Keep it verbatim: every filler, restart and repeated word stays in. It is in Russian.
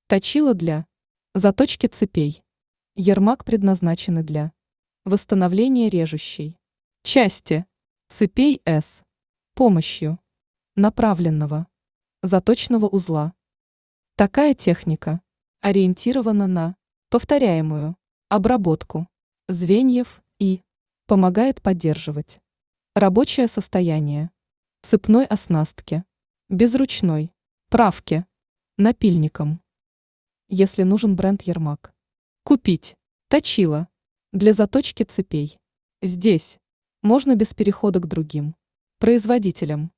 Точила для заточки цепей. Ермак предназначены для восстановления режущей части цепей с помощью направленного заточного узла. Такая техника ориентирована на повторяемую обработку звеньев и помогает поддерживать рабочее состояние цепной оснастки без ручной правки напильником. Если нужен бренд Ермак, купить точила для заточки цепей. Здесь можно без перехода к другим производителям.